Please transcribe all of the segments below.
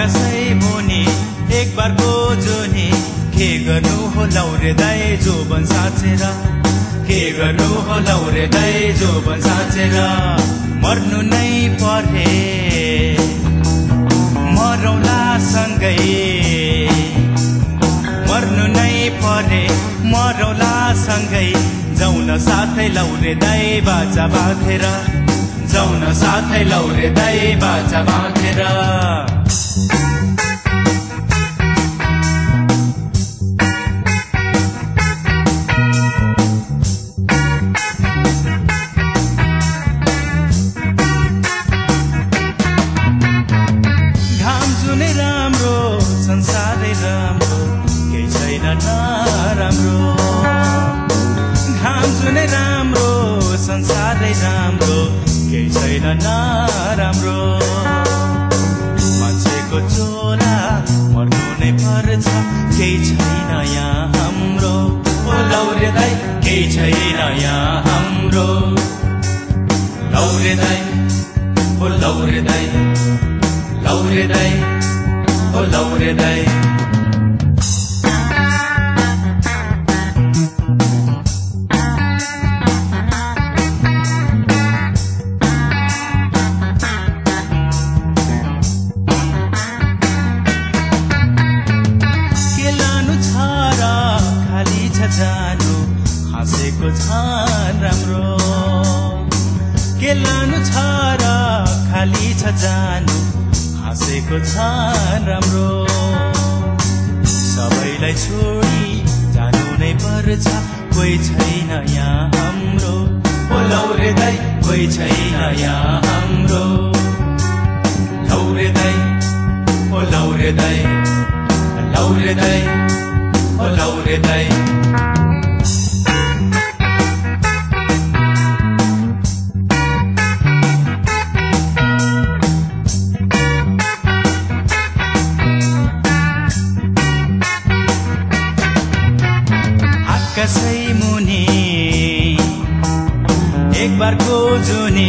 आकाशै मुनि एक बारको जोनी के गर्नु हो लौरे दाइ जोबन साचेर के गर्नु हो लौरे दाइ जोबन साचेर मर्नु नै पर्हे मरौला सँगै मर्नु नै पर्हे मरौला सँगै जाउन साथै लौरे दाइ बाजा बाँधेर जाउन साथै लौरे दाइ बाजा बाँधेर घाम जुनै राम्रो संसारै राम्रो केही छैन नराम्रो घाम जुनै राम्रो संसारै राम्रो केही छैन नराम्रो मान्छेको चोला मर्नु नै पर्छ केही छैन यहाँ हाम्रो ओ लौरे दाइ केही छैन यहाँ हाम्रो लौरे दाइ ओ लौरे दाइ लौरे दाइ ओ लौरे दाइ जानु हाँसेको छ राम्रो के लानु छ र खाली छ जानु हाँसेको छ राम्रो सबैलाई छोडी जानु नै पर्छ कोही छैन यहाँ हाम्रो ओ लौरे दाइ कोही छैन यहाँ हाम्रो लौरे दाइ ओ लौरे दाइ लौरे दाइ ओ लौरे दाइ आकाशै मुनि एक बारको जुनी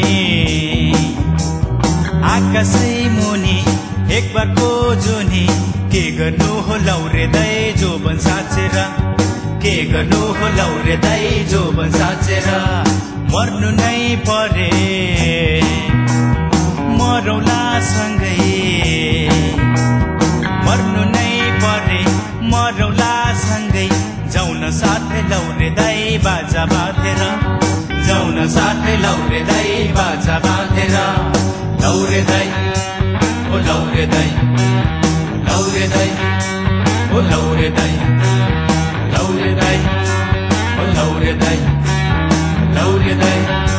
आकाशै मुनि एक बारको जुनी के गर्नु हो लौरे दाइ जोबन साचेर के गर्नु हो लौरे दाइ जोबन साचेर मर्नु नै परे मरौला सँगै मर्नु नै परे मरौला सँगै जाउन साथै लौरे दाइ बाजा बाँधेर जाउन साथै लौरे दाइ बाजा बाँधेर लौरे दाइ ओ लौरे दाइ लौरे दाइ ओ लौरे दाइ लौरे दाइ ओ लौरे दाइ लौरे दाइ